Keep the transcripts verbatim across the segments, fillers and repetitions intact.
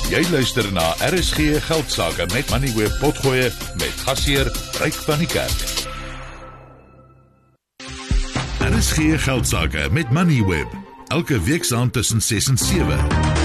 Jy luister na R S G Geldsaake met Moneyweb Potgoe met gasheer Ryk van die Kerk. R S G Geldsaake met Moneyweb, elke week saam tussen ses en sewe.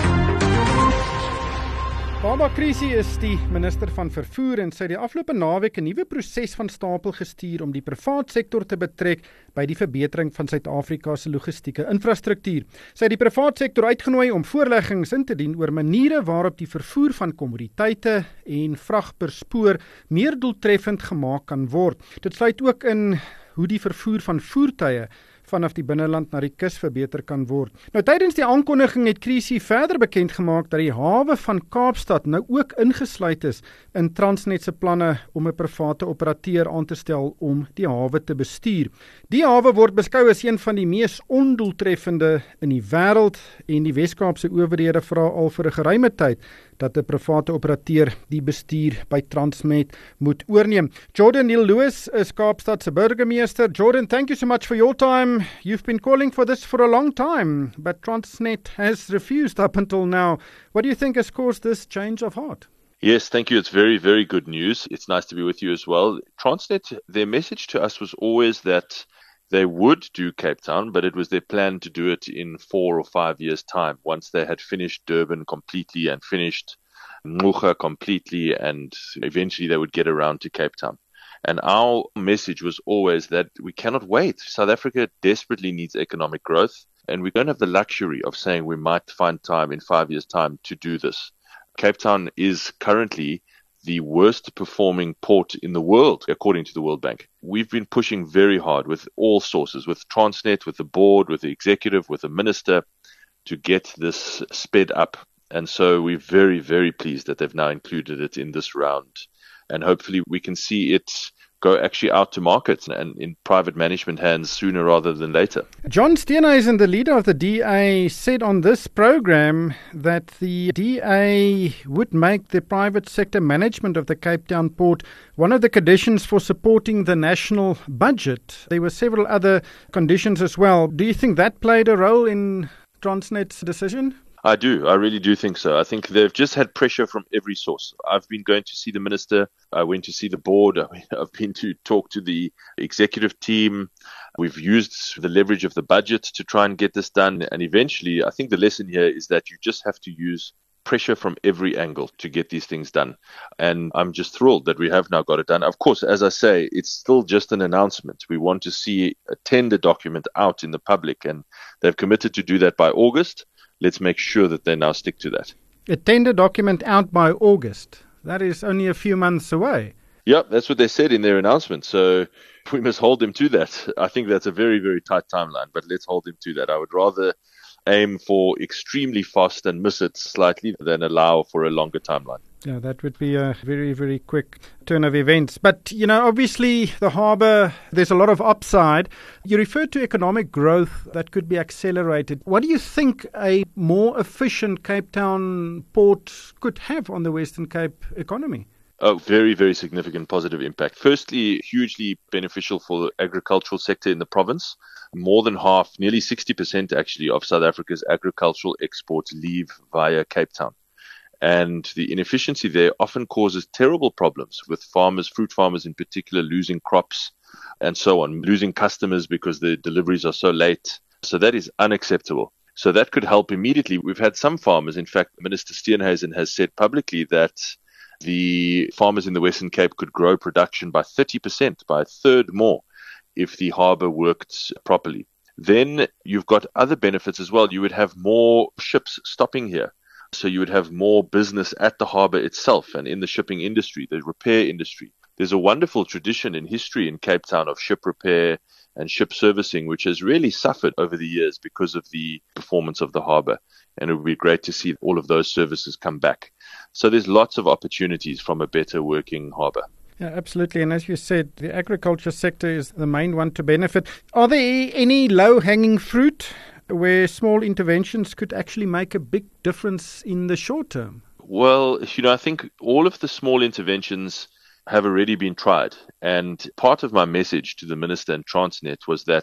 Baba Krisi is die minister van vervoer en sy het die afgelope naweek 'n nuwe proses van stapel gestuur om die privaat sektor te betrek by die verbetering van Suid-Afrika se logistieke infrastruktuur. Sy het die privaat sektor uitgenooi om voorleggings in te dien oor maniere waarop die vervoer van kommoditeite en vrag per spoor meer doeltreffend gemaak kan word. Dit sluit ook in hoe die vervoer van voertuie vanaf die binneland na die kus verbeter kan word. Nou tydens die aankondiging het Krisi verder bekend gemaak dat die hawe van Kaapstad nou ook ingesluit is in Transnet se planne om 'n private operateur aan te stel om die hawe te bestuur. Die hawe word beskou as een van die mees ondoeltreffende in die wêreld en die Wes-Kaapse owerhede vra al vir 'n geruime tyd dat 'n private operateur die bestuur by Transnet moet oorneem. Jordan Neal-Lewis is Kaapstad se burgemeester. Jordan, thank you so much for your time. You've been calling for this for a long time, but Transnet has refused up until now. What do you think has caused this change of heart? Yes, thank you. It's very, very good news. It's nice to be with you as well. Transnet, their message to us was always that they would do Cape Town, but it was their plan to do it in four or five years' time, once they had finished Durban completely and finished Ngquga completely, and eventually they would get around to Cape Town. And our message was always that we cannot wait. South Africa desperately needs economic growth, and we don't have the luxury of saying we might find time in five years' time to do this. Cape Town is currently the worst performing port in the world, according to the World Bank. We've been pushing very hard with all sources, with Transnet, with the board, with the executive, with the minister, to get this sped up. And so we're very, very pleased that they've now included it in this round. And hopefully we can see it go actually out to market and in private management hands sooner rather than later. John Steenhuisen, the leader of the D A, said on this program that the D A would make the private sector management of the Cape Town port one of the conditions for supporting the national budget. There were several other conditions as well. Do you think that played a role in Transnet's decision? I do. I really do think so. I think they've just had pressure from every source. I've been going to see the minister. I went to see the board. I mean, I've been to talk to the executive team. We've used the leverage of the budget to try and get this done. And eventually, I think the lesson here is that you just have to use pressure from every angle to get these things done. And I'm just thrilled that we have now got it done. Of course, as I say, it's still just an announcement. We want to see a tender document out in the public, and they've committed to do that by August. Let's make sure that they now stick to that. A tender document out by August. That is only a few months away. Yeah, that's what they said in their announcement. So we must hold them to that. I think that's a very, very tight timeline, but let's hold them to that. I would rather aim for extremely fast and miss it slightly than allow for a longer timeline. Yeah, that would be a very, very quick turn of events. But, you know, obviously the harbour, there's a lot of upside. You referred to economic growth that could be accelerated. What do you think a more efficient Cape Town port could have on the Western Cape economy? A very, very significant positive impact. Firstly, hugely beneficial for the agricultural sector in the province. More than half, nearly sixty percent actually, of South Africa's agricultural exports leave via Cape Town. And the inefficiency there often causes terrible problems with farmers, fruit farmers in particular, losing crops and so on, losing customers because the deliveries are so late. So that is unacceptable. So that could help immediately. We've had some farmers, in fact, Minister Steenhuisen has said publicly that the farmers in the Western Cape could grow production by thirty percent, by a third more, if the harbour worked properly. Then you've got other benefits as well. You would have more ships stopping here. So you would have more business at the harbour itself and in the shipping industry, the repair industry. There's a wonderful tradition in history in Cape Town of ship repair and ship servicing, which has really suffered over the years because of the performance of the harbour. And it would be great to see all of those services come back. So there's lots of opportunities from a better working harbour. Yeah, absolutely. And as you said, the agriculture sector is the main one to benefit. Are there any low-hanging fruit where small interventions could actually make a big difference in the short term? Well, you know, I think all of the small interventions have already been tried. And part of my message to the minister and Transnet was that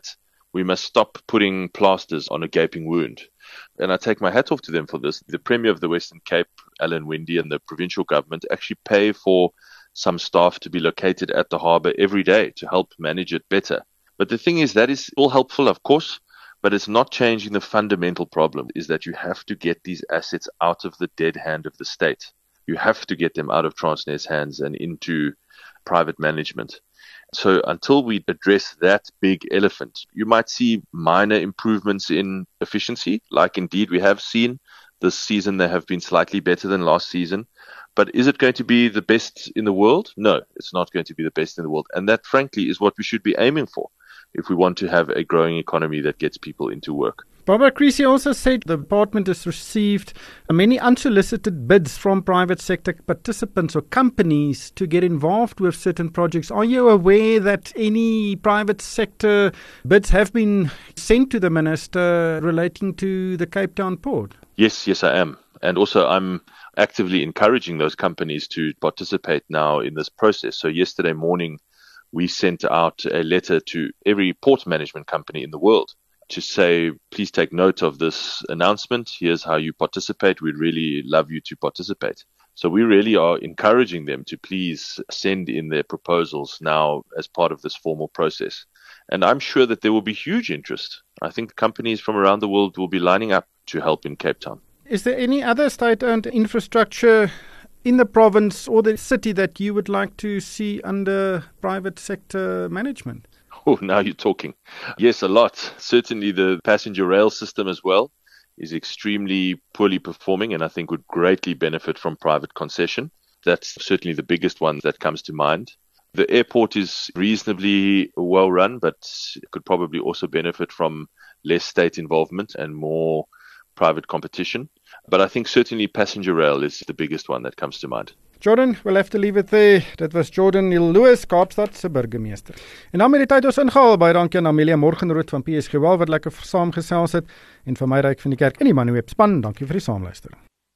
We must stop putting plasters on a gaping wound. And I take my hat off to them for this. The Premier of the Western Cape, Alan Winde, and the provincial government actually pay for some staff to be located at the harbour every day to help manage it better. But the thing is, that is all helpful, of course, but it's not changing the fundamental problem, is that you have to get these assets out of the dead hand of the state. You have to get them out of Transnet's hands and into private management. So until we address that big elephant, you might see minor improvements in efficiency, like indeed we have seen this season. They have been slightly better than last season. But is it going to be the best in the world? No, it's not going to be the best in the world. And that, frankly, is what we should be aiming for if we want to have a growing economy that gets people into work. Barbara Creecy also said the department has received many unsolicited bids from private sector participants or companies to get involved with certain projects. Are you aware that any private sector bids have been sent to the minister relating to the Cape Town port? Yes, yes, I am. And also I'm actively encouraging those companies to participate now in this process. So yesterday morning, we sent out a letter to every port management company in the world to say, please take note of this announcement. Here's how you participate. We'd really love you to participate. So we really are encouraging them to please send in their proposals now as part of this formal process. And I'm sure that there will be huge interest. I think companies from around the world will be lining up to help in Cape Town. Is there any other state-owned infrastructure in the province or the city that you would like to see under private sector management? Oh, now you're talking. Yes, a lot. Certainly the passenger rail system as well is extremely poorly performing and I think would greatly benefit from private concession. That's certainly the biggest one that comes to mind. The airport is reasonably well run, but could probably also benefit from less state involvement and more private competition. But I think certainly passenger rail is the biggest one that comes to mind. Jordan, we'll have to leave it there. Dit was Jordan Neil Lewis, Kaapstad se burgemeester. En dan met die tyd ons ingehaal, baie dankie aan Amelia Morgenrood van P S G Wel wat lekker saamgesels het en vir my Ryk van die Kerk in die Moneyweb span. Dankie vir die saamluister.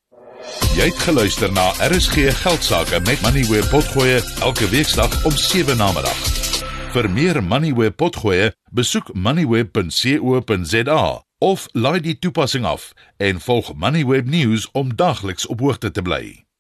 Jy het geluister na R S G Geldsaake met Moneyweb Potgoe elke weeksdag om sewe namiddag. Vir meer Moneyweb Potgoe, besoek moneyweb punt co punt za of laai die toepassing af en volg Moneyweb News om daagliks op hoogte te bly.